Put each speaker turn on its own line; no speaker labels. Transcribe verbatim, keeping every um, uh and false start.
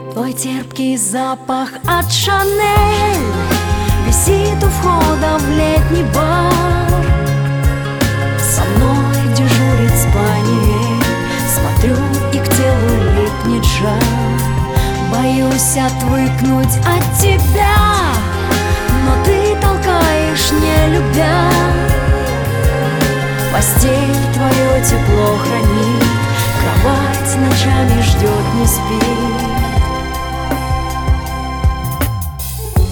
Твой терпкий запах от Шанель висит у входа в летний бар. Со мной дежурит спаниель, смотрю, и к телу липнет жар. Боюсь отвыкнуть от тебя, но ты толкаешь, не любя. Постель твое тепло хранит, кровать ночами ждет, не спит.